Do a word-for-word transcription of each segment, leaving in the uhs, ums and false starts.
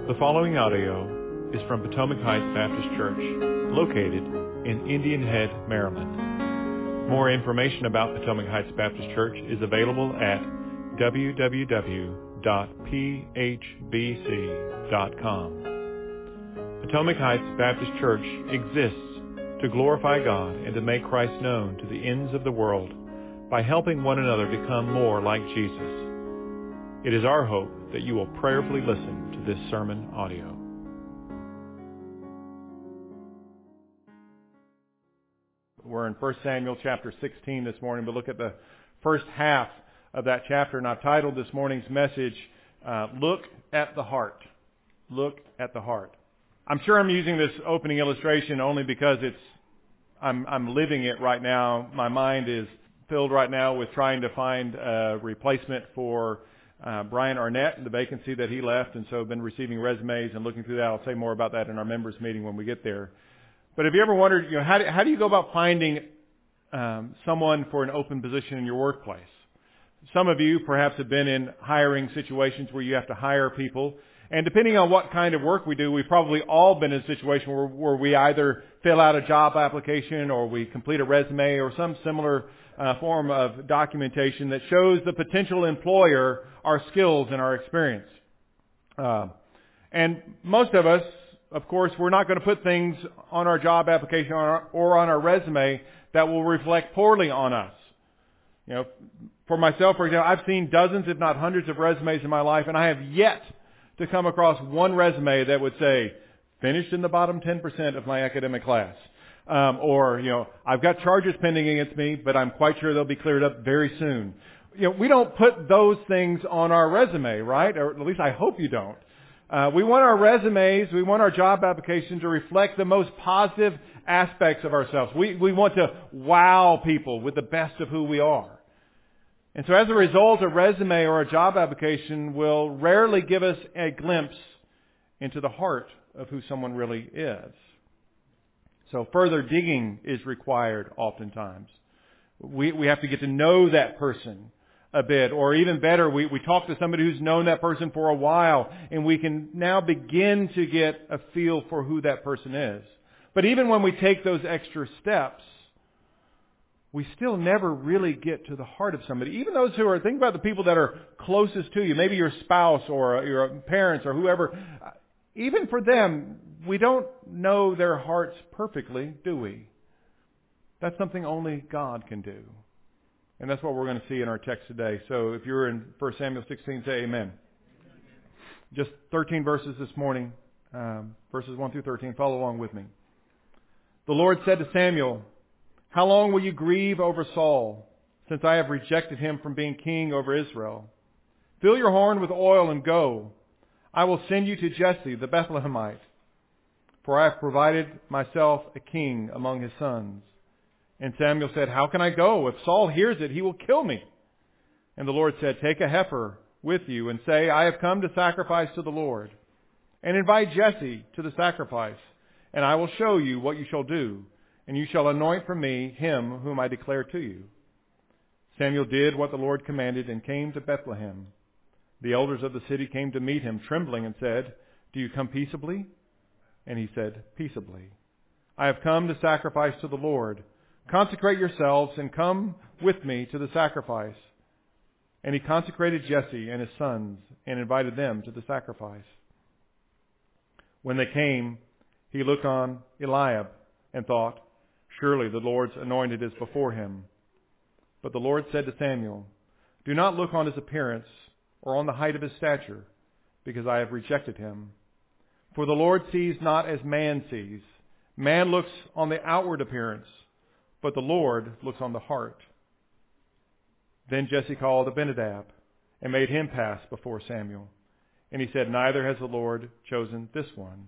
The following audio is from Potomac Heights Baptist Church, located in Indian Head, Maryland. More information about Potomac Heights Baptist Church is available at w w w dot p h b c dot com. Potomac Heights Baptist Church exists to glorify God and to make Christ known to the ends of the world by helping one another become more like Jesus. It is our hope that you will prayerfully listen to this sermon audio. We're in First Samuel chapter sixteen this morning, but look at the first half of that chapter, and I've titled this morning's message, uh, Look at the Heart. Look at the Heart. I'm sure I'm using this opening illustration only because it's I'm, I'm living it right now. My mind is filled right now with trying to find a replacement for uh, Brian Arnett and the vacancy that he left, and so I've been receiving resumes and looking through that. I'll say more about that in our members meeting when we get there. But have you ever wondered, you know, how do, how do you go about finding um, someone for an open position in your workplace? Some of you perhaps have been in hiring situations where you have to hire people. And depending on what kind of work we do, we've probably all been in a situation where, where we either fill out a job application or we complete a resume or some similar uh, form of documentation that shows the potential employer our skills and our experience. Uh, and most of us, of course, we're not going to put things on our job application or, our, or on our resume that will reflect poorly on us. You know, for myself, for example, I've seen dozens, if not hundreds of resumes in my life, and I have yet to come across one resume that would say, finished in the bottom ten percent of my academic class. Um, or, you know, I've got charges pending against me, but I'm quite sure they'll be cleared up very soon. You know, we don't put those things on our resume, right? Or at least I hope you don't. Uh, we want our resumes, we want our job application to reflect the most positive aspects of ourselves. We, we want to wow people with the best of who we are. And so as a result, a resume or a job application will rarely give us a glimpse into the heart of who someone really is. So further digging is required oftentimes. We, we have to get to know that person a bit, or even better, we, we talk to somebody who's known that person for a while, and we can now begin to get a feel for who that person is. But even when we take those extra steps, we still never really get to the heart of somebody. Even those who are, think about the people that are closest to you, maybe your spouse or your parents or whoever. Even for them, we don't know their hearts perfectly, do we? That's something only God can do. And that's what we're going to see in our text today. So if you're in First Samuel sixteen, say amen. Just thirteen verses this morning, um, verses one through thirteen. Follow along with me. The Lord said to Samuel, "How long will you grieve over Saul, since I have rejected him from being king over Israel? Fill your horn with oil and go. I will send you to Jesse the Bethlehemite, for I have provided myself a king among his sons." And Samuel said, "How can I go? If Saul hears it, he will kill me." And the Lord said, "Take a heifer with you and say, I have come to sacrifice to the Lord. And invite Jesse to the sacrifice, and I will show you what you shall do. And you shall anoint for me him whom I declare to you." Samuel did what the Lord commanded and came to Bethlehem. The elders of the city came to meet him, trembling, and said, "Do you come peaceably?" And he said, "Peaceably. I have come to sacrifice to the Lord. Consecrate yourselves and come with me to the sacrifice." And he consecrated Jesse and his sons and invited them to the sacrifice. When they came, he looked on Eliab and thought, "Surely the Lord's anointed is before him." But the Lord said to Samuel, "Do not look on his appearance or on the height of his stature, because I have rejected him. For the Lord sees not as man sees. Man looks on the outward appearance, but the Lord looks on the heart." Then Jesse called Abinadab and made him pass before Samuel. And he said, "Neither has the Lord chosen this one."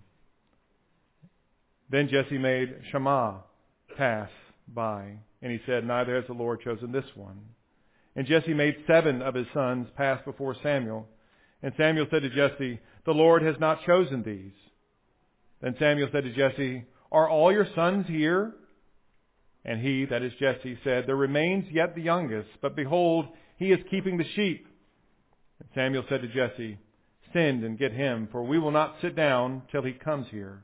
Then Jesse made Shammah pass by, and he said, "Neither has the Lord chosen this one." And Jesse made seven of his sons pass before Samuel. And Samuel said to Jesse, "The Lord has not chosen these." Then Samuel said to Jesse, "Are all your sons here?" And he, that is Jesse, said, "There remains yet the youngest, but behold, he is keeping the sheep." And Samuel said to Jesse, Send and get him, for we will not sit down till he comes here.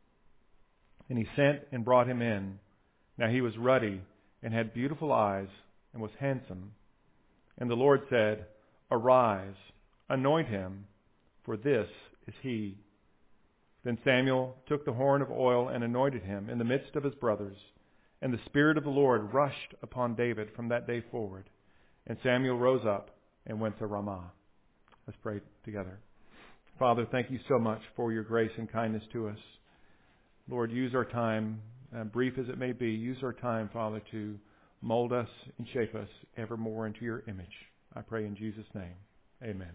And he sent and brought him in. Now he was ruddy and had beautiful eyes and was handsome. And the Lord said, Arise, anoint him, for this is he. Then Samuel took the horn of oil and anointed him in the midst of his brothers. And the Spirit of the Lord rushed upon David from that day forward. And Samuel rose up and went to Ramah. Let's pray together. Father, thank you so much for your grace and kindness to us. Lord, use our time, uh, brief as it may be, use our time, Father, to mold us and shape us ever more into your image. I pray in Jesus' name. Amen.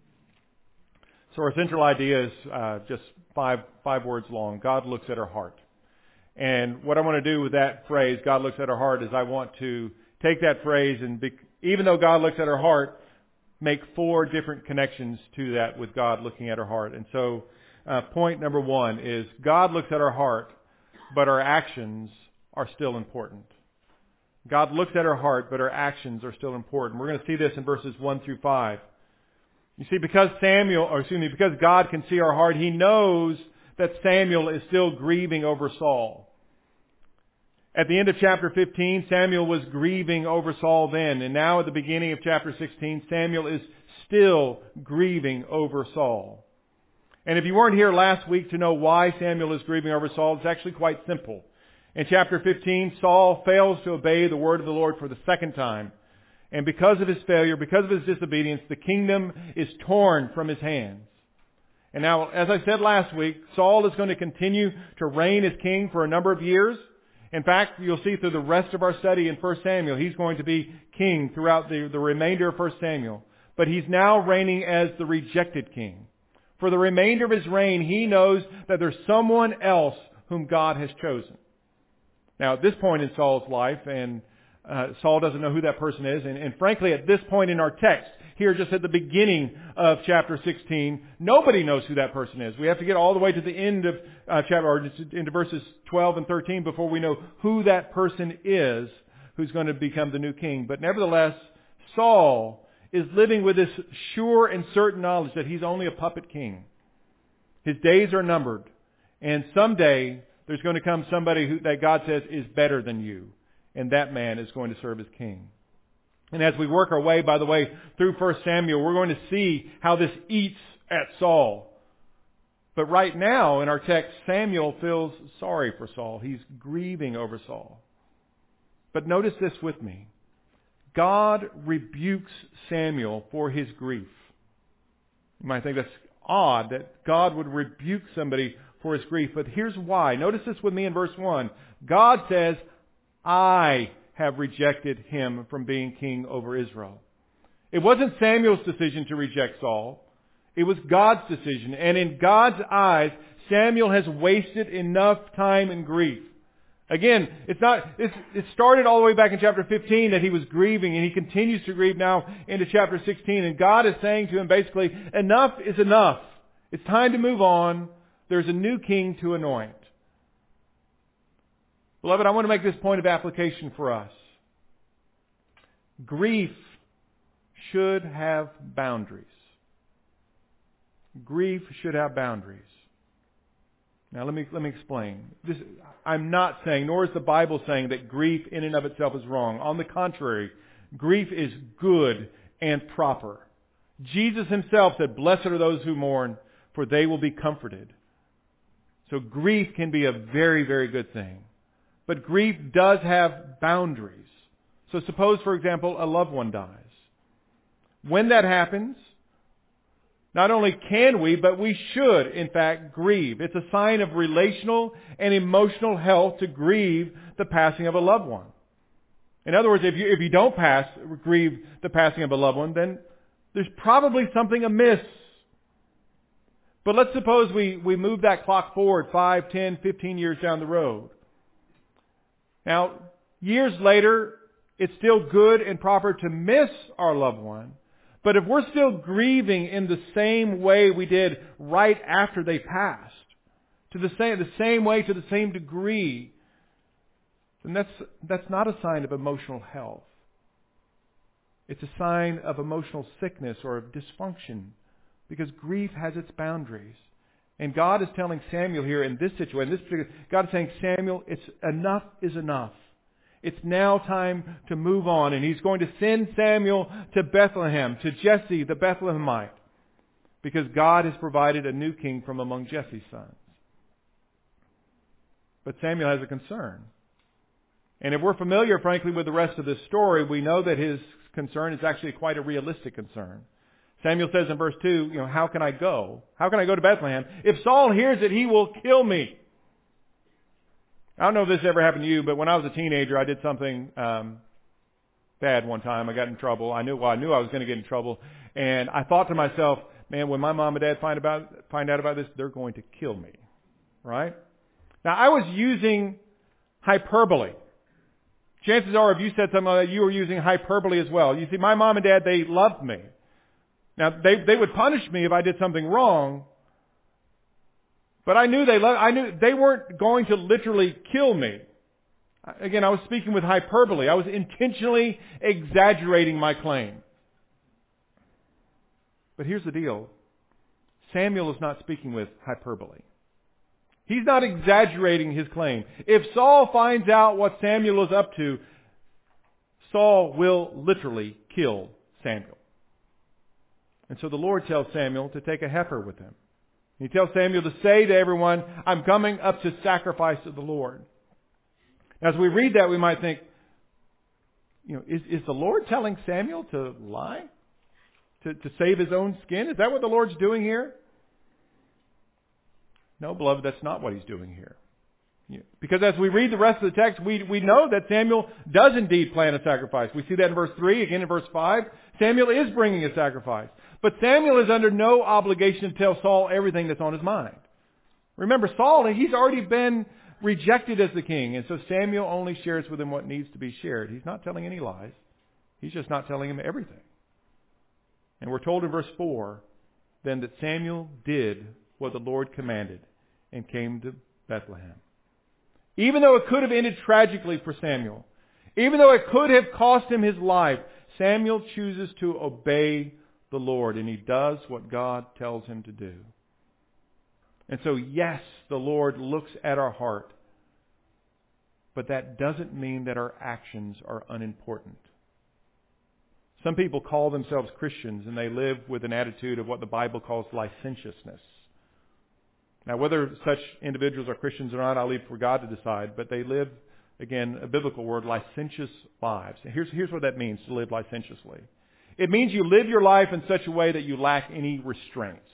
So our central idea is uh, just five five words long. God looks at our heart. And what I want to do with that phrase, God looks at our heart, is I want to take that phrase and be, even though God looks at our heart, make four different connections to that with God looking at our heart. And so uh, point number one is God looks at our heart, but our actions are still important. God looks at our heart, but our actions are still important. We're going to see this in verses one through five. You see, because Samuel, or excuse me, because God can see our heart, He knows that Samuel is still grieving over Saul. At the end of chapter fifteen, Samuel was grieving over Saul then. And now at the beginning of chapter sixteen, Samuel is still grieving over Saul. And if you weren't here last week to know why Samuel is grieving over Saul, it's actually quite simple. In chapter fifteen, Saul fails to obey the word of the Lord for the second time. And because of his failure, because of his disobedience, the kingdom is torn from his hands. And now, as I said last week, Saul is going to continue to reign as king for a number of years. In fact, you'll see through the rest of our study in First Samuel, he's going to be king throughout the, the remainder of First Samuel. But he's now reigning as the rejected king. For the remainder of his reign, he knows that there's someone else whom God has chosen. Now, at this point in Saul's life, and uh, Saul doesn't know who that person is, and, and frankly, at this point in our text, here just at the beginning of chapter sixteen, nobody knows who that person is. We have to get all the way to the end of uh, chapter, or into verses twelve and thirteen before we know who that person is who's going to become the new king. But nevertheless, Saul is living with this sure and certain knowledge that he's only a puppet king. His days are numbered, and someday there's going to come somebody who, that God says is better than you, and that man is going to serve as king. And as we work our way, by the way, through First Samuel, we're going to see how this eats at Saul. But right now, in our text, Samuel feels sorry for Saul. He's grieving over Saul. But notice this with me. God rebukes Samuel for his grief. You might think that's odd that God would rebuke somebody for his grief, but here's why. Notice this with me in verse one. God says, I have rejected him from being king over Israel. It wasn't Samuel's decision to reject Saul. It was God's decision. And in God's eyes, Samuel has wasted enough time in grief. Again, it's not, it's, it started all the way back in chapter fifteen that he was grieving, and he continues to grieve now into chapter sixteen. And God is saying to him basically, enough is enough. It's time to move on. There's a new king to anoint. Beloved, I want to make this point of application for us. Grief should have boundaries. Grief should have boundaries. Now let me let me explain. This, I'm not saying, nor is the Bible saying, that grief in and of itself is wrong. On the contrary, grief is good and proper. Jesus himself said, "Blessed are those who mourn, for they will be comforted." So grief can be a very, very good thing. But grief does have boundaries. So suppose, for example, a loved one dies. When that happens, not only can we, but we should, in fact, grieve. It's a sign of relational and emotional health to grieve the passing of a loved one. In other words, if you, if you don't pass, grieve the passing of a loved one, then there's probably something amiss. But let's suppose we, we move that clock forward five, ten, fifteen years down the road. Now, years later, it's still good and proper to miss our loved one. But if we're still grieving in the same way we did right after they passed, to the same, the same way, to the same degree, then that's, that's not a sign of emotional health. It's a sign of emotional sickness or of dysfunction Because grief has its boundaries. And God is telling Samuel here in this situation, this particular, God is saying, Samuel, it's enough is enough. It's now time to move on. And He's going to send Samuel to Bethlehem, to Jesse the Bethlehemite. Because God has provided a new king from among Jesse's sons. But Samuel has a concern. And if we're familiar, frankly, with the rest of this story, we know that his concern is actually quite a realistic concern. Samuel says in verse two, you know, how can I go? How can I go to Bethlehem? If Saul hears it, he will kill me. I don't know if this ever happened to you, but when I was a teenager, I did something um, bad one time. I got in trouble. I knew, well, I knew I was going to get in trouble. And I thought to myself, man, when my mom and dad find about find out about this, they're going to kill me. Right? Now, I was using hyperbole. Chances are, if you said something like that, you were using hyperbole as well. You see, my mom and dad, they loved me. Now, they they would punish me if I did something wrong, but I knew they loved, I knew they weren't going to literally kill me. Again, I was speaking with hyperbole. I was intentionally exaggerating my claim. But here's the deal. Samuel is not speaking with hyperbole. He's not exaggerating his claim. If Saul finds out what Samuel is up to, Saul will literally kill Samuel. And so the Lord tells Samuel to take a heifer with him. He tells Samuel to say to everyone, I'm coming up to sacrifice to the Lord. As we read that, we might think, you know, is, is the Lord telling Samuel to lie? To, to save his own skin? Is that what the Lord's doing here? No, beloved, that's not what He's doing here. Because as we read the rest of the text, we, we know that Samuel does indeed plan a sacrifice. We see that in verse three, again in verse five. Samuel is bringing a sacrifice. But Samuel is under no obligation to tell Saul everything that's on his mind. Remember, Saul, he's already been rejected as the king. And so Samuel only shares with him what needs to be shared. He's not telling any lies. He's just not telling him everything. And we're told in verse four, then that Samuel did what the Lord commanded and came to Bethlehem. Even though it could have ended tragically for Samuel, even though it could have cost him his life, Samuel chooses to obey the Lord, and he does what God tells him to do. And so, yes, the Lord looks at our heart, but that doesn't mean that our actions are unimportant. Some people call themselves Christians, and they live with an attitude of what the Bible calls licentiousness. Now, whether such individuals are Christians or not, I'll leave for God to decide. But they live, again, a biblical word, licentious lives. And here's, here's what that means, to live licentiously. It means you live your life in such a way that you lack any restraints.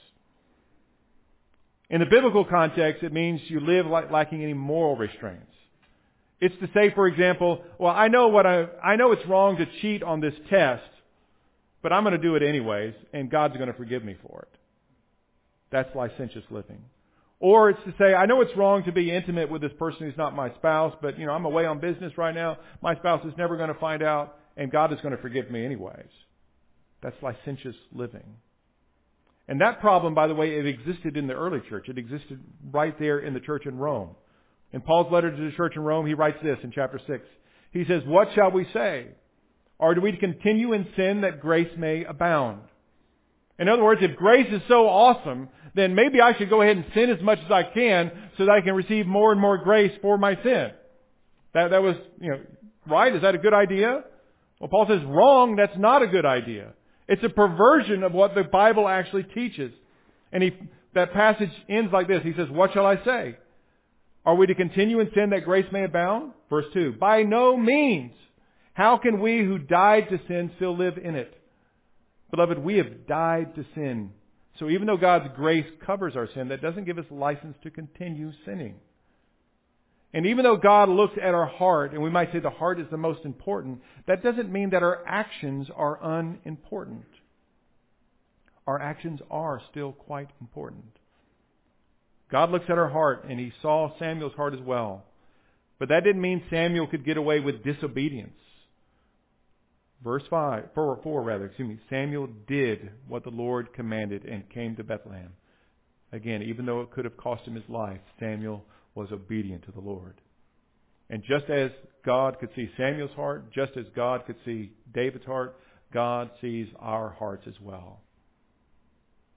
In the biblical context, it means you live like, lacking any moral restraints. It's to say, for example, well, I know what I, I know it's wrong to cheat on this test, but I'm going to do it anyways, and God's going to forgive me for it. That's licentious living. Or it's to say, I know it's wrong to be intimate with this person who's not my spouse, but, you know, I'm away on business right now. My spouse is never going to find out, and God is going to forgive me anyways. That's licentious living. And that problem, by the way, it existed in the early church. It existed right there in the church in Rome. In Paul's letter to the church in Rome, he writes this in chapter six. He says, what shall we say? Or do we continue in sin that grace may abound? In other words, if grace is so awesome, then maybe I should go ahead and sin as much as I can so that I can receive more and more grace for my sin. That, that was, you know, right? Is that a good idea? Well, Paul says, wrong, that's not a good idea. It's a perversion of what the Bible actually teaches. And he, that passage ends like this. He says, what shall I say? Are we to continue in sin that grace may abound? Verse two, by no means. How can we who died to sin still live in it? Beloved, we have died to sin. So even though God's grace covers our sin, that doesn't give us license to continue sinning. And even though God looks at our heart, and we might say the heart is the most important, that doesn't mean that our actions are unimportant. Our actions are still quite important. God looks at our heart, and He saw Samuel's heart as well. But that didn't mean Samuel could get away with disobedience. Verse five, four, four rather, excuse me, Samuel did what the Lord commanded and came to Bethlehem. Again, even though it could have cost him his life, Samuel was obedient to the Lord. And just as God could see Samuel's heart, just as God could see David's heart, God sees our hearts as well.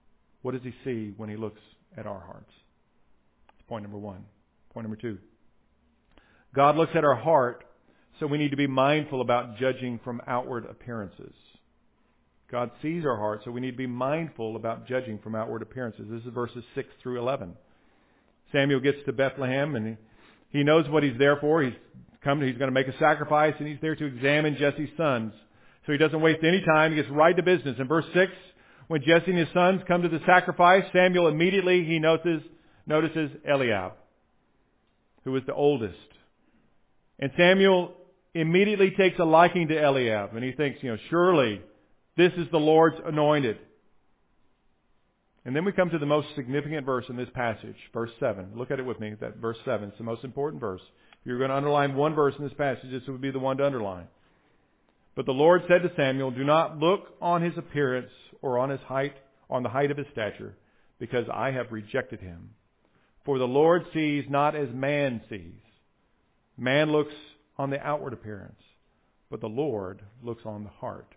What does he see when he looks at our hearts? That's point number one. Point number two. God looks at our heart, so we need to be mindful about judging from outward appearances. God sees our heart, so we need to be mindful about judging from outward appearances. This is verses six through eleven. Samuel gets to Bethlehem, and he, he knows what he's there for. He's come. He's going to make a sacrifice, and he's there to examine Jesse's sons. So he doesn't waste any time. He gets right to business. In verse six, when Jesse and his sons come to the sacrifice, Samuel immediately, he notices, notices Eliab, who was the oldest. And Samuel immediately takes a liking to Eliab, and he thinks, you know, surely this is the Lord's anointed. And then we come to the most significant verse in this passage, verse seven. Look at it with me, that verse seven. It's the most important verse. If you're going to underline one verse in this passage, this would be the one to underline. But the Lord said to Samuel, do not look on his appearance or on his height, on the height of his stature, because I have rejected him. For the Lord sees not as man sees. Man looks on the outward appearance, but the Lord looks on the heart.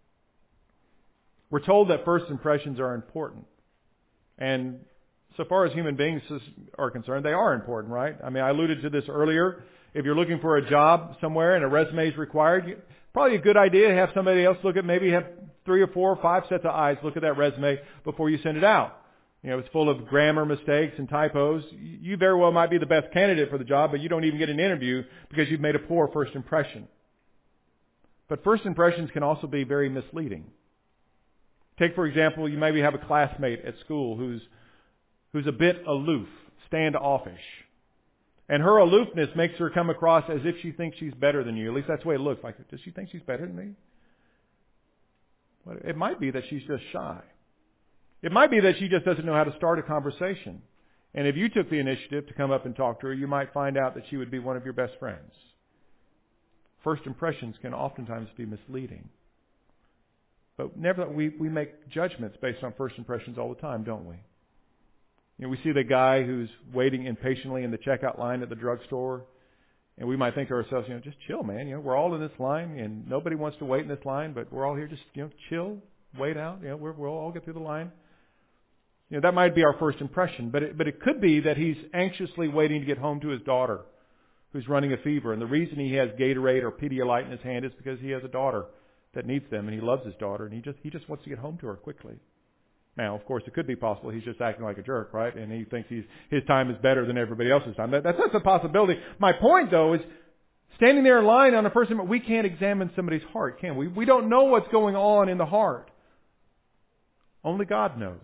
We're told that first impressions are important. And so far as human beings are concerned, they are important, right? I mean, I alluded to this earlier. If you're looking for a job somewhere and a resume is required, probably a good idea to have somebody else look at, maybe have three or four or five sets of eyes look at that resume before you send it out. You know, it's full of grammar mistakes and typos. You very well might be the best candidate for the job, but you don't even get an interview because you've made a poor first impression. But first impressions can also be very misleading. Take, for example, you maybe have a classmate at school who's who's a bit aloof, standoffish. And her aloofness makes her come across as if she thinks she's better than you. At least that's the way it looks. Like, does she think she's better than me? Well, it might be that she's just shy. It might be that she just doesn't know how to start a conversation. And if you took the initiative to come up and talk to her, you might find out that she would be one of your best friends. First impressions can oftentimes be misleading. But never, we, we make judgments based on first impressions all the time, don't we? You know, we see the guy who's waiting impatiently in the checkout line at the drugstore, and we might think to ourselves, you know, just chill, man. You know, we're all in this line, and nobody wants to wait in this line, but we're all here just, you know, chill, wait out. You know, we're, we'll all get through the line. You know, that might be our first impression, but it, but it could be that he's anxiously waiting to get home to his daughter who's running a fever, and the reason he has Gatorade or Pedialyte in his hand is because he has a daughter that needs them, and he loves his daughter, and he just he just wants to get home to her quickly. Now, of course, it could be possible he's just acting like a jerk, right? And he thinks he's his time is better than everybody else's time. That, that's, that's a possibility. My point, though, is standing there in line on a first impression, we can't examine somebody's heart, can we? We don't know what's going on in the heart. Only God knows.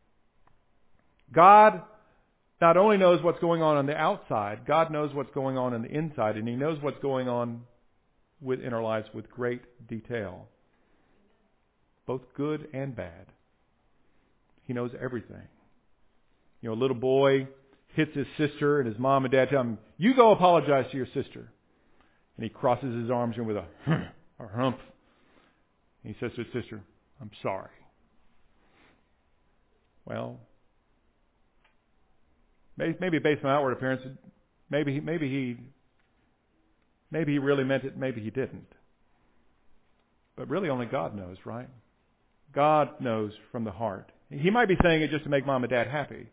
God not only knows what's going on on the outside, God knows what's going on on the inside, and He knows what's going on with, in our lives with great detail, both good and bad. He knows everything. You know, a little boy hits his sister, and his mom and dad tell him, "You go apologize to your sister." And he crosses his arms with a or hump. And he says to his sister, "I'm sorry." Well, maybe based on outward appearance, maybe he, maybe he, maybe he really meant it. Maybe he didn't. But really, only God knows, right? God knows from the heart. He might be saying it just to make mom and dad happy.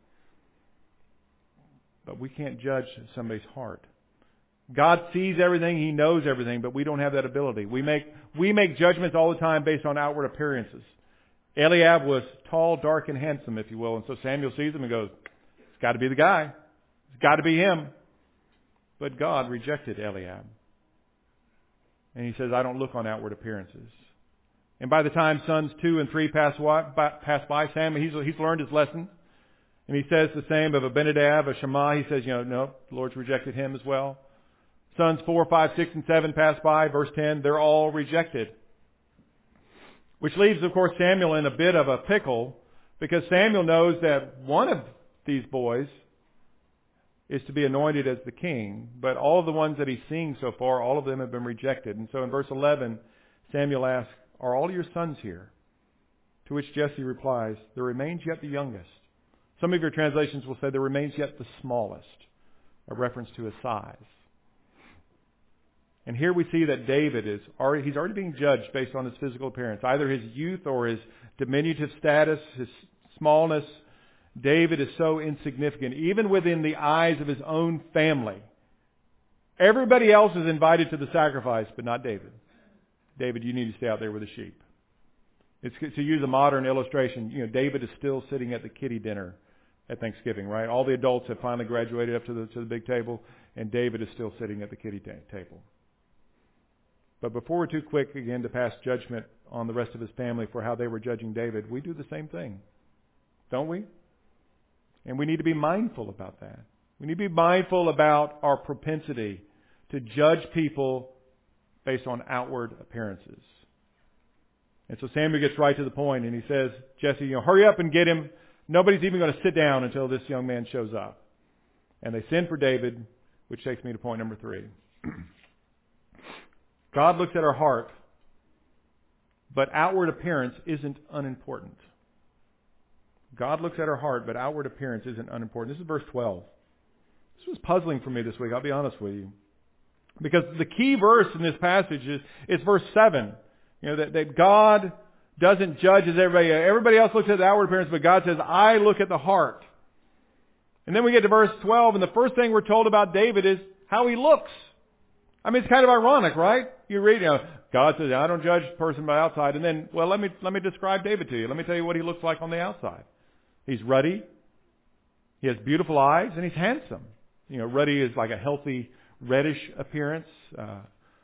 But we can't judge somebody's heart. God sees everything. He knows everything, but we don't have that ability. We make, we make judgments all the time based on outward appearances. Eliab was tall, dark, and handsome, if you will. And so Samuel sees him and goes, "It's got to be the guy. It's got to be him." But God rejected Eliab. And He says, "I don't look on outward appearances." And by the time sons two and three pass by, pass by Samuel, he's, he's learned his lesson. And he says the same of Abinadab, of Shammah. He says, you know, no, the Lord's rejected him as well. Sons four, five, six, and seven pass by. Verse ten, they're all rejected. Which leaves, of course, Samuel in a bit of a pickle, because Samuel knows that one of these boys is to be anointed as the king, but all of the ones that he's seeing so far, all of them have been rejected. And so in verse eleven, Samuel asks, "Are all your sons here?" To which Jesse replies, "There remains yet the youngest." Some of your translations will say, "There remains yet the smallest," a reference to his size. And here we see that David is already, he's already being judged based on his physical appearance, either his youth or his diminutive status, his smallness, David is so insignificant, even within the eyes of his own family. Everybody else is invited to the sacrifice, but not David. David, you need to stay out there with the sheep. It's, to use a modern illustration, you know, David is still sitting at the kiddie dinner at Thanksgiving, right? All the adults have finally graduated up to the to the big table, and David is still sitting at the kiddie ta- table. But before we're too quick again to pass judgment on the rest of his family for how they were judging David, we do the same thing, don't we? And we need to be mindful about that. We need to be mindful about our propensity to judge people based on outward appearances. And so Samuel gets right to the point, and he says, Jesse, you know, hurry up and get him. Nobody's even going to sit down until this young man shows up. And they send for David, which takes me to point number three. God looks at our heart, but outward appearance isn't unimportant. God looks at our heart, but outward appearance isn't unimportant. This is verse twelve. This was puzzling for me this week, I'll be honest with you. Because the key verse in this passage is, is verse seven. You know, that, that God doesn't judge as everybody. Everybody else looks at the outward appearance, but God says, I look at the heart. And then we get to verse twelve, and the first thing we're told about David is how he looks. I mean, it's kind of ironic, right? You read, you know, God says, I don't judge a person by outside. And then, well, let me, let me describe David to you. Let me tell you what he looks like on the outside. He's ruddy. He has beautiful eyes, and he's handsome. You know, ruddy is like a healthy reddish appearance. Uh,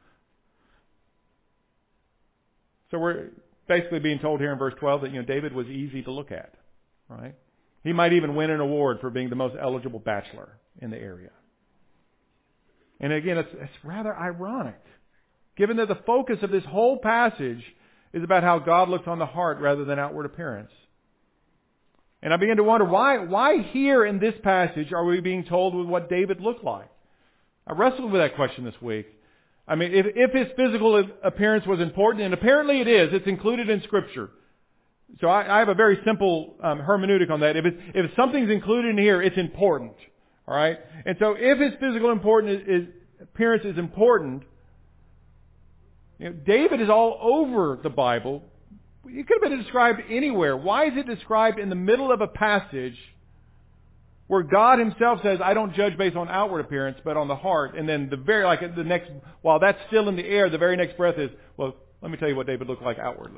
so we're basically being told here in verse twelve that, you know, David was easy to look at, right? He might even win an award for being the most eligible bachelor in the area. And again, it's, it's rather ironic, given that the focus of this whole passage is about how God looks on the heart rather than outward appearance. And I begin to wonder, why, why here in this passage are we being told what David looked like? I wrestled with that question this week. I mean, if, if his physical appearance was important, and apparently it is, it's included in Scripture. So I, I have a very simple um, hermeneutic on that. If, it's, if something's included in here, it's important. All right? And so if his physical important is, is, appearance is important, you know, David is all over the Bible. It could have been described anywhere. Why is it described in the middle of a passage where God himself says, I don't judge based on outward appearance, but on the heart? And then the very, like the next, while that's still in the air, the very next breath is, well, let me tell you what David looked like outwardly.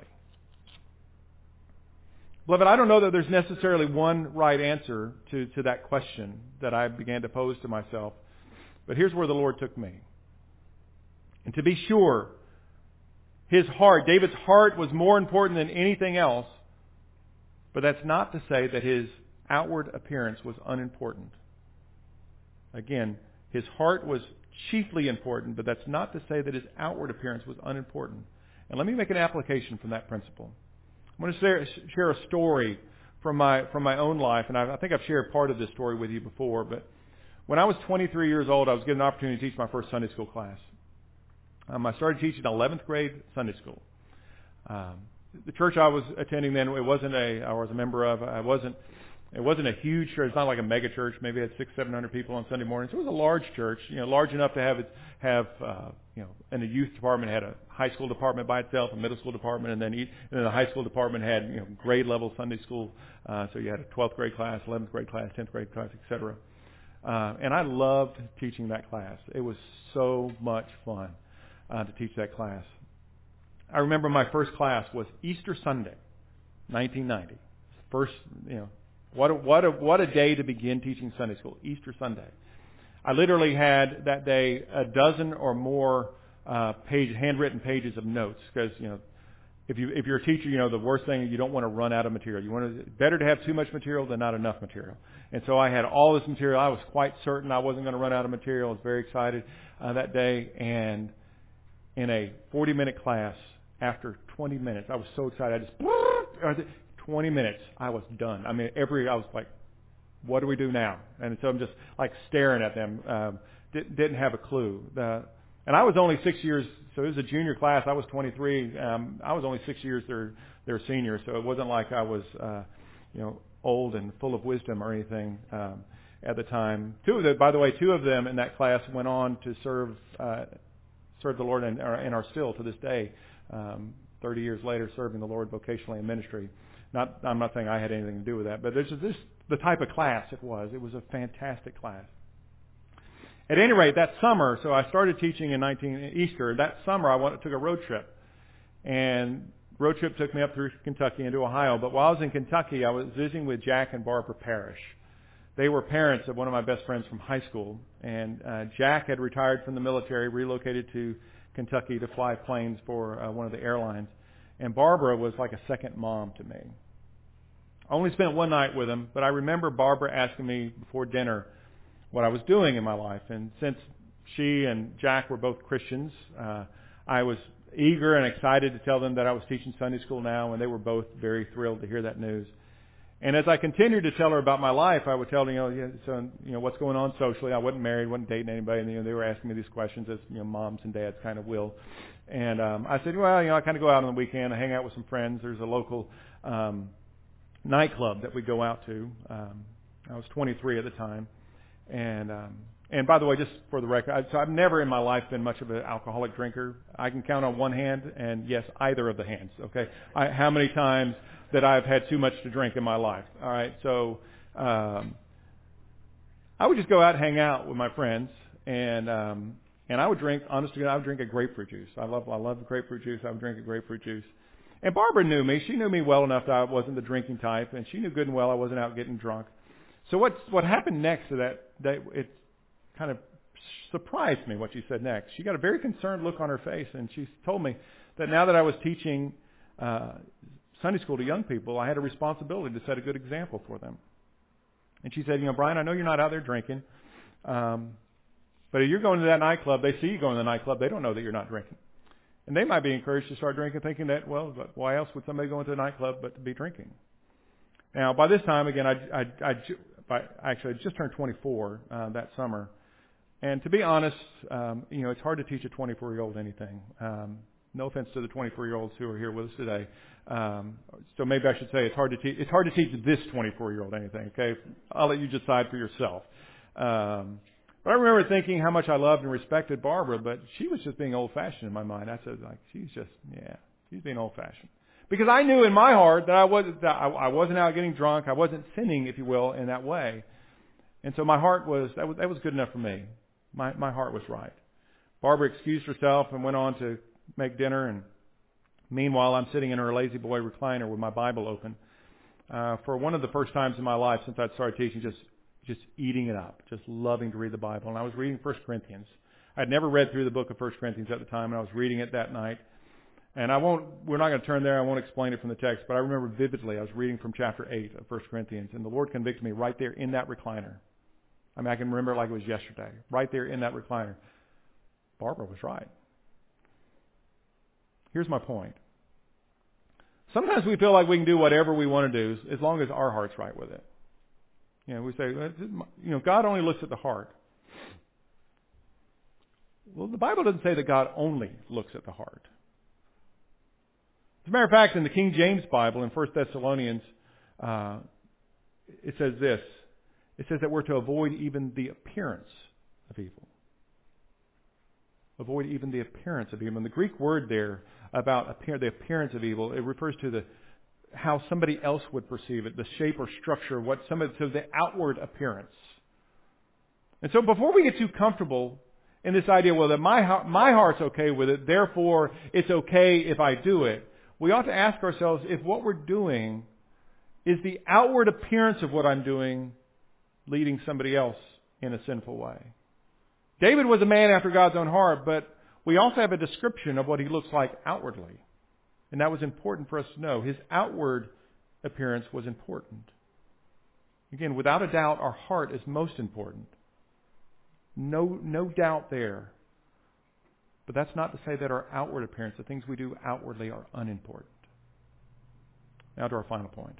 Beloved, I don't know that there's necessarily one right answer to, to that question that I began to pose to myself. But here's where the Lord took me. And to be sure, his heart, David's heart was more important than anything else. But that's not to say that his outward appearance was unimportant. Again, his heart was chiefly important, but that's not to say that his outward appearance was unimportant. And let me make an application from that principle. I'm going to share, share a story from my from my own life, and I, I think I've shared part of this story with you before. But when I was twenty-three years old, I was given an opportunity to teach my first Sunday school class. Um, I started teaching eleventh grade Sunday school. Um, the church I was attending then, it wasn't a I was a member of. I wasn't. It wasn't a huge church. It's not like a mega church. Maybe it had six, seven hundred people on Sunday mornings. It was a large church, you know, large enough to have it have, uh, you know, and the youth department had a high school department by itself, a middle school department, and then each, and then the high school department had, you know, grade level Sunday school. Uh, so you had a twelfth grade class, eleventh grade class, tenth grade class, et cetera. Uh, and I loved teaching that class. It was so much fun uh, to teach that class. I remember my first class was Easter Sunday, nineteen ninety. First, you know. What a, what a, what a day to begin teaching Sunday school, Easter Sunday. I literally had that day a dozen or more uh, page, handwritten pages of notes because, you know, if you if you're a teacher, you know the worst thing, you don't want to run out of material. You want to better to have too much material than not enough material. And so I had all this material. I was quite certain I wasn't going to run out of material. I was very excited uh, that day. And in a forty-minute class, after twenty minutes, I was so excited. I just twenty minutes, I was done. I mean, every I was like, what do we do now? And so I'm just like staring at them. Um, didn't, didn't have a clue. Uh, and I was only six years, so it was a junior class. I was twenty-three. Um, I was only six years their their senior, so it wasn't like I was, uh, you know, old and full of wisdom or anything um, at the time. Two of the, by the way, two of them in that class went on to serve uh, serve the Lord and are, and are still to this day, um, thirty years later, serving the Lord vocationally in ministry. Not, I'm not saying I had anything to do with that, but there's this the type of class it was. It was a fantastic class. At any rate, that summer, so I started teaching in nineteen Easter. That summer, I went took a road trip, and road trip took me up through Kentucky into Ohio. But while I was in Kentucky, I was visiting with Jack and Barbara Parrish. They were parents of one of my best friends from high school, and uh, Jack had retired from the military, relocated to Kentucky to fly planes for uh, one of the airlines, and Barbara was like a second mom to me. I only spent one night with him, but I remember Barbara asking me before dinner what I was doing in my life, and since she and Jack were both Christians, uh, I was eager and excited to tell them that I was teaching Sunday school now, and they were both very thrilled to hear that news. And as I continued to tell her about my life, I would tell her, you know, yeah, so, you know, what's going on socially. I wasn't married, wasn't dating anybody, and you know, they were asking me these questions as you know, moms and dads kind of will. And um, I said, well, you know, I kind of go out on the weekend, I hang out with some friends. There's a local um, nightclub that we go out to. Um, I was twenty-three at the time, and um, and by the way, just for the record, I, so I've never in my life been much of an alcoholic drinker. I can count on one hand, and yes, either of the hands. Okay, I, how many times that I've had too much to drink in my life. All right, so um, I would just go out and hang out with my friends, and um, and I would drink. Honestly, I would drink a grapefruit juice. I love I love grapefruit juice. I would drink a grapefruit juice. And Barbara knew me. She knew me well enough that I wasn't the drinking type, and she knew good and well I wasn't out getting drunk. So what's what happened next to that? That it kind of surprised me what she said next. She got a very concerned look on her face, and she told me that now that I was teaching Uh, Sunday school to young people, I had a responsibility to set a good example for them. And she said, you know, Brian, I know you're not out there drinking, um, but if you're going to that nightclub, they see you going to the nightclub, they don't know that you're not drinking. And they might be encouraged to start drinking, thinking that, well, why else would somebody go into a nightclub but to be drinking? Now, by this time, again, I, I, I, I actually I just turned twenty-four uh, that summer. And to be honest, um, you know, it's hard to teach a twenty-four-year-old anything. Um, no offense to the twenty-four-year-olds who are here with us today. Um, so maybe I should say it's hard to teach. It's hard to teach this twenty-four-year-old anything. Okay, I'll let you decide for yourself. Um, but I remember thinking how much I loved and respected Barbara, but she was just being old-fashioned in my mind. I said, like, she's just, yeah, she's being old-fashioned. Because I knew in my heart that I wasn't, that I, I wasn't out getting drunk. I wasn't sinning, if you will, in that way. And so my heart was that was that was good enough for me. My my heart was right. Barbara excused herself and went on to make dinner, and meanwhile, I'm sitting in her lazy boy recliner with my Bible open uh, for one of the first times in my life since I'd started teaching, just just eating it up, just loving to read the Bible. And I was reading First Corinthians. I'd never read through the book of First Corinthians at the time, and I was reading it that night. And I won't, we're not going to turn there. I won't explain it from the text, but I remember vividly I was reading from chapter eight of First Corinthians, and the Lord convicted me right there in that recliner. I mean, I can remember it like it was yesterday, right there in that recliner. Barbara was right. Here's my point. Sometimes we feel like we can do whatever we want to do as long as our heart's right with it. You know, we say, you know, God only looks at the heart. Well, the Bible doesn't say that God only looks at the heart. As a matter of fact, in the King James Bible, in First Thessalonians, uh, it says this. It says that we're to avoid even the appearance of evil. Avoid even the appearance of evil. And the Greek word there about appear, the appearance of evil, it refers to the how somebody else would perceive it, the shape or structure, what somebody, so the outward appearance. And so before we get too comfortable in this idea, well, that my my heart's okay with it, therefore it's okay if I do it, we ought to ask ourselves if what we're doing is the outward appearance of what I'm doing leading somebody else in a sinful way. David was a man after God's own heart, but we also have a description of what he looks like outwardly. And that was important for us to know. His outward appearance was important. Again, without a doubt, our heart is most important. No, no doubt there. But that's not to say that our outward appearance, the things we do outwardly, are unimportant. Now to our final point.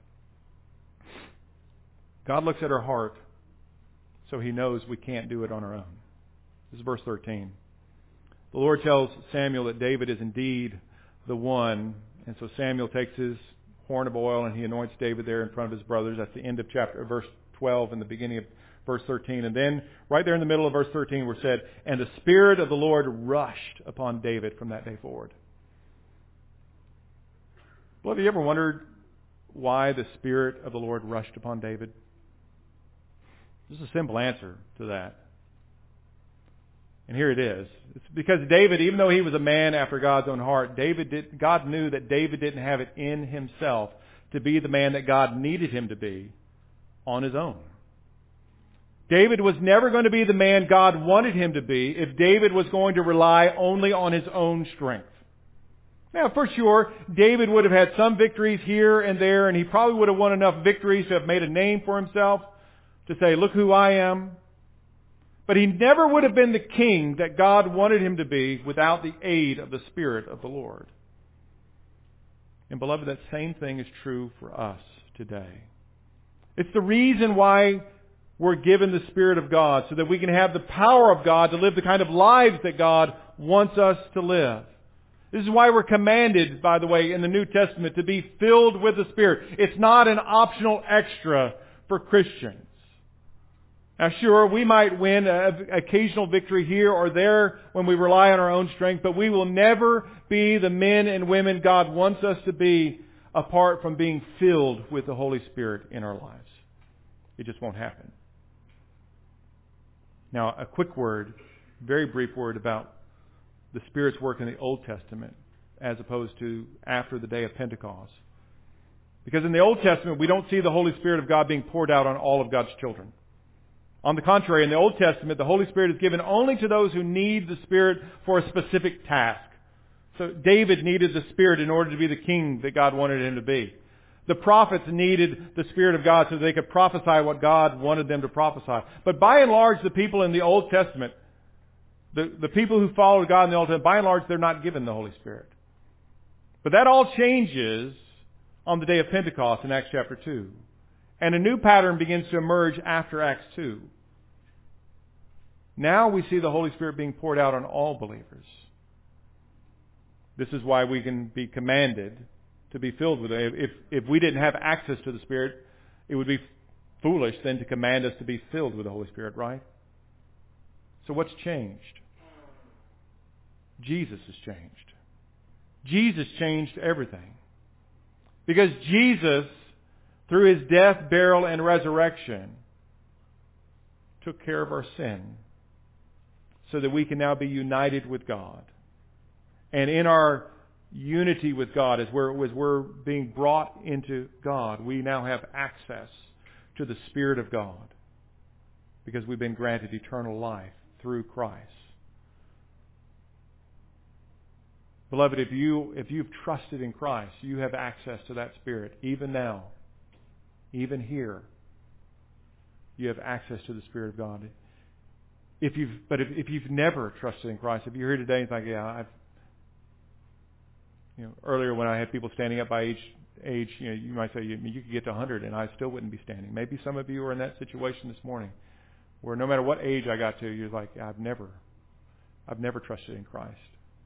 God looks at our heart, so he knows we can't do it on our own. This is verse thirteen. The Lord tells Samuel that David is indeed the one. And so Samuel takes his horn of oil and he anoints David there in front of his brothers. That's the end of chapter verse twelve and the beginning of verse thirteen. And then right there in the middle of verse thirteen we're said, and the Spirit of the Lord rushed upon David from that day forward. Well, have you ever wondered why the Spirit of the Lord rushed upon David? There's a simple answer to that. And here it is. It's because David, even though he was a man after God's own heart, David did, God knew that David didn't have it in himself to be the man that God needed him to be on his own. David was never going to be the man God wanted him to be if David was going to rely only on his own strength. Now, for sure, David would have had some victories here and there, and he probably would have won enough victories to have made a name for himself, to say, look who I am. But he never would have been the king that God wanted him to be without the aid of the Spirit of the Lord. And beloved, that same thing is true for us today. It's the reason why we're given the Spirit of God, so that we can have the power of God to live the kind of lives that God wants us to live. This is why we're commanded, by the way, in the New Testament to be filled with the Spirit. It's not an optional extra for Christians. Now sure, we might win an occasional victory here or there when we rely on our own strength, but we will never be the men and women God wants us to be apart from being filled with the Holy Spirit in our lives. It just won't happen. Now, a quick word, very brief word about the Spirit's work in the Old Testament as opposed to after the day of Pentecost. Because in the Old Testament, we don't see the Holy Spirit of God being poured out on all of God's children. On the contrary, in the Old Testament, the Holy Spirit is given only to those who need the Spirit for a specific task. So David needed the Spirit in order to be the king that God wanted him to be. The prophets needed the Spirit of God so that they could prophesy what God wanted them to prophesy. But by and large, the people in the Old Testament, the, the people who followed God in the Old Testament, by and large, they're not given the Holy Spirit. But that all changes on the day of Pentecost in Acts chapter two. And a new pattern begins to emerge after Acts two. Now we see the Holy Spirit being poured out on all believers. This is why we can be commanded to be filled with it. If, if we didn't have access to the Spirit, it would be foolish then to command us to be filled with the Holy Spirit, right? So what's changed? Jesus has changed. Jesus changed everything. Because Jesus, through His death, burial, and resurrection, took care of our sin so that we can now be united with God. And in our unity with God, as we're, as we're being brought into God, we now have access to the Spirit of God because we've been granted eternal life through Christ. Beloved, if you, if you've trusted in Christ, you have access to that Spirit. Even now, even here, you have access to the Spirit of God. If you've, but if, if you've never trusted in Christ, if you're here today and think, yeah, I've, you know, earlier when I had people standing up by age, age, you know, you might say you, you could get to one hundred and I still wouldn't be standing. Maybe some of you are in that situation this morning, where no matter what age I got to, you're like, I've never, I've never trusted in Christ.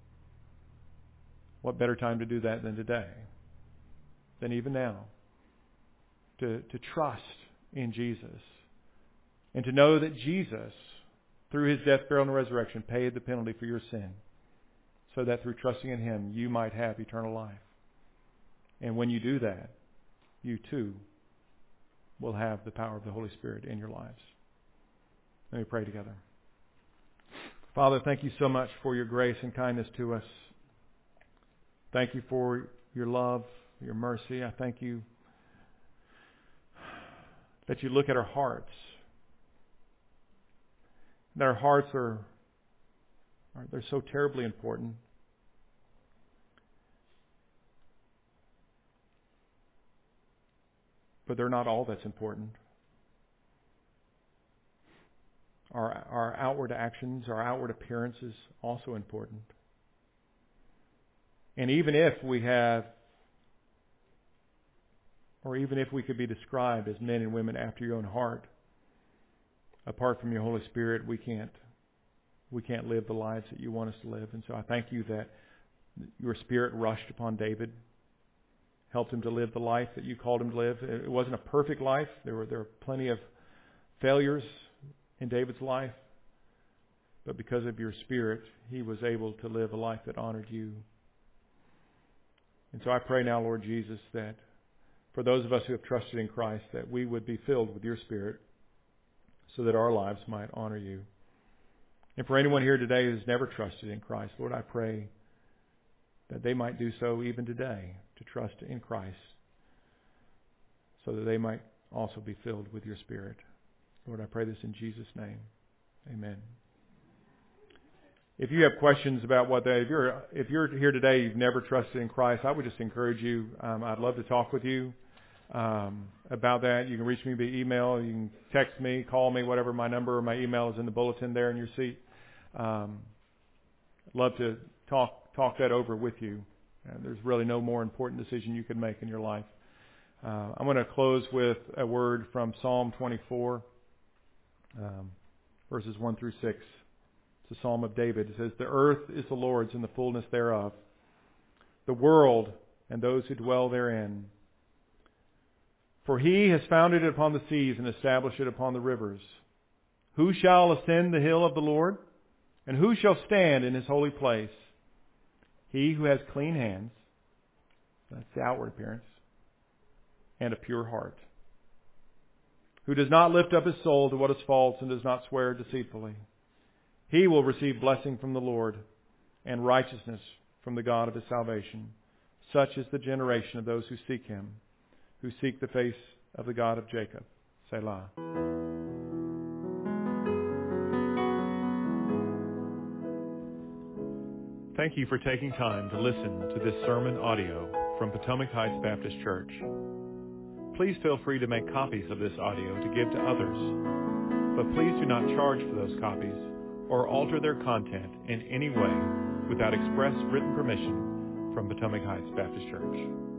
What better time to do that than today? Than even now. To, to trust in Jesus. And to know that Jesus, through His death, burial, and resurrection, paid the penalty for your sin. So that through trusting in Him, you might have eternal life. And when you do that, you too will have the power of the Holy Spirit in your lives. Let me pray together. Father, thank you so much for your grace and kindness to us. Thank you for your love, your mercy. I thank you that you look at our hearts. That our hearts are, are they're so terribly important. But they're not all that's important. Our, our outward actions, our outward appearance is also important. And even if we have, or even if we could be described as men and women after your own heart, apart from your Holy Spirit, we can't, we can't live the lives that you want us to live. And so I thank you that your Spirit rushed upon David, helped him to live the life that you called him to live. It wasn't a perfect life. There were, there were plenty of failures in David's life. But because of your Spirit, he was able to live a life that honored you. And so I pray now, Lord Jesus, that for those of us who have trusted in Christ, that we would be filled with your Spirit so that our lives might honor you. And for anyone here today who's never trusted in Christ, Lord, I pray that they might do so even today, to trust in Christ, so that they might also be filled with your Spirit. Lord, I pray this in Jesus' name. Amen. If you have questions about what they, if you're if you're here today, you've never trusted in Christ, I would just encourage you. Um, I'd love to talk with you um, about that. You can reach me by email. You can text me, call me, whatever. My number or my email is in the bulletin there in your seat. Um, I'd love to talk talk that over with you. Uh, there's really no more important decision you can make in your life. Uh, I'm going to close with a word from Psalm twenty-four, um, verses one through six. It's a psalm of David. It says, "The earth is the Lord's and the fullness thereof, the world and those who dwell therein. For he has founded it upon the seas and established it upon the rivers. Who shall ascend the hill of the Lord? And who shall stand in his holy place? He who has clean hands," that's the outward appearance, "and a pure heart, who does not lift up his soul to what is false and does not swear deceitfully. He will receive blessing from the Lord and righteousness from the God of his salvation. Such is the generation of those who seek him, who seek the face of the God of Jacob." Selah. Thank you for taking time to listen to this sermon audio from Potomac Heights Baptist Church. Please feel free to make copies of this audio to give to others, but please do not charge for those copies or alter their content in any way without express written permission from Potomac Heights Baptist Church.